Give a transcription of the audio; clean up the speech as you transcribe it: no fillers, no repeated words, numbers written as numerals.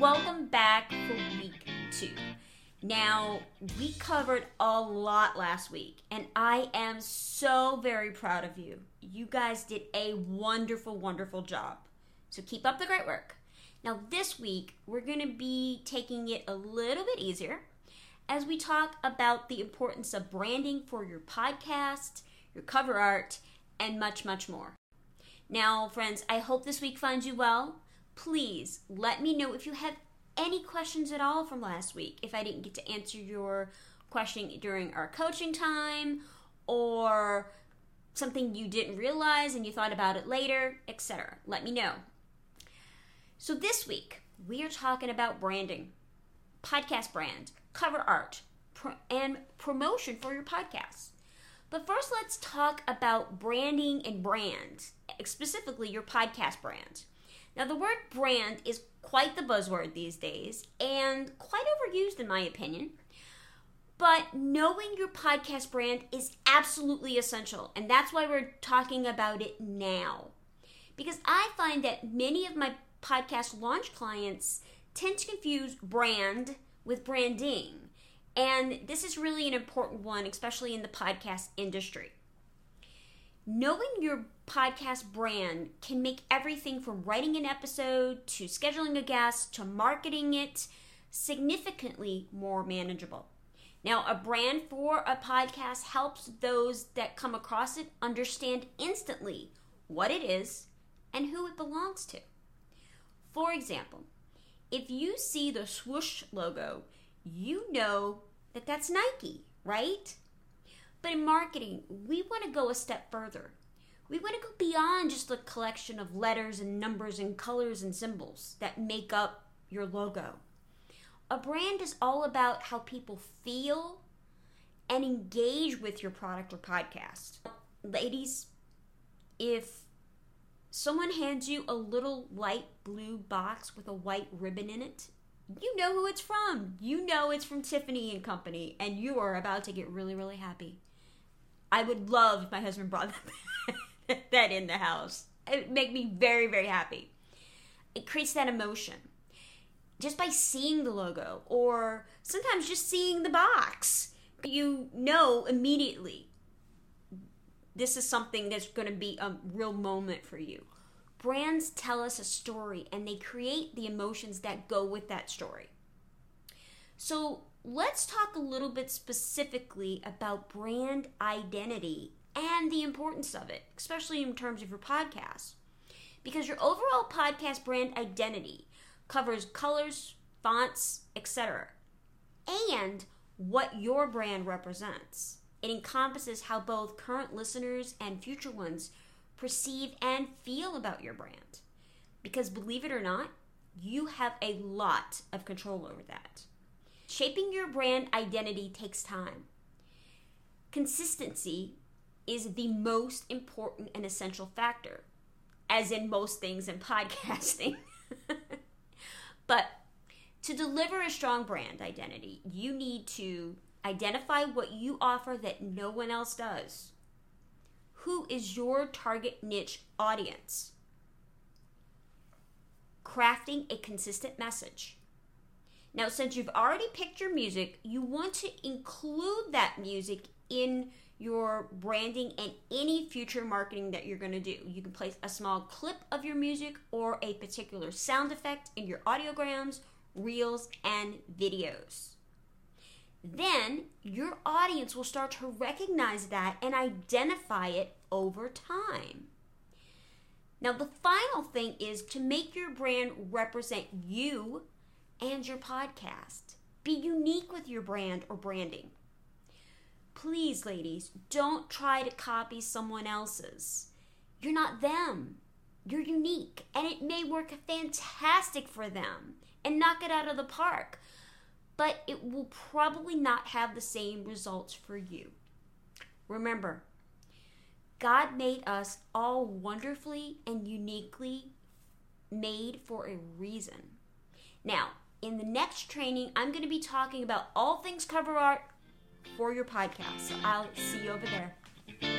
welcome back for week 2. Now, we covered a lot last week, and I am so very proud of you. You guys did a wonderful, wonderful job. So keep up the great work. Now, this week, we're going to be taking it a little bit easier as we talk about the importance of branding for your podcast, your cover art, and much, much more. Now, friends, I hope this week finds you well. Please let me know if you have any questions at all from last week. If I didn't get to answer your question during our coaching time, or something you didn't realize and you thought about it later, etc. Let me know. So this week, we are talking about branding, podcast brand, cover art, and promotion for your podcast. But first, let's talk about branding and brand, specifically your podcast brand. Now, the word brand is quite the buzzword these days and quite overused in my opinion. But knowing your podcast brand is absolutely essential, and that's why we're talking about it now. Because I find that many of my podcast launch clients tend to confuse brand with branding. And this is really an important one, especially in the podcast industry. Knowing your podcast brand can make everything from writing an episode to scheduling a guest to marketing it significantly more manageable. Now, a brand for a podcast helps those that come across it understand instantly what it is and who it belongs to. For example, if you see the swoosh logo, you know that that's Nike, right? But in marketing, we want to go a step further. We want to go beyond just the collection of letters and numbers and colors and symbols that make up your logo. A brand is all about how people feel and engage with your product or podcast. Ladies, if someone hands you a little light blue box with a white ribbon in it, you know who it's from. You know it's from Tiffany & Company, and you are about to get really, really happy. I would love if my husband brought that in the house. It would make me very, very happy. It creates that emotion. Just by seeing the logo, or sometimes just seeing the box, you know immediately this is something that's going to be a real moment for you. Brands tell us a story, and they create the emotions that go with that story. So let's talk a little bit specifically about brand identity and the importance of it, especially in terms of your podcast. Because your overall podcast brand identity covers colors, fonts, etc., and what your brand represents. It encompasses how both current listeners and future ones perceive and feel about your brand. Because believe it or not, you have a lot of control over that. Shaping your brand identity takes time. Consistency is the most important and essential factor, as in most things in podcasting. But to deliver a strong brand identity, you need to identify what you offer that no one else does. Who is your target niche audience? Crafting a consistent message. Now, since you've already picked your music, you want to include that music in your branding and any future marketing that you're going to do. You can place a small clip of your music or a particular sound effect in your audiograms, reels, and videos. Then your audience will start to recognize that and identify it over time. Now, the final thing is to make your brand represent you and your podcast. Be unique with your brand or branding. Please, ladies, don't try to copy someone else's. You're not them. You're unique, and it may work fantastic for them and knock it out of the park, but it will probably not have the same results for you. Remember, God made us all wonderfully and uniquely made for a reason. Now, in the next training, I'm going to be talking about all things cover art for your podcast. So I'll see you over there.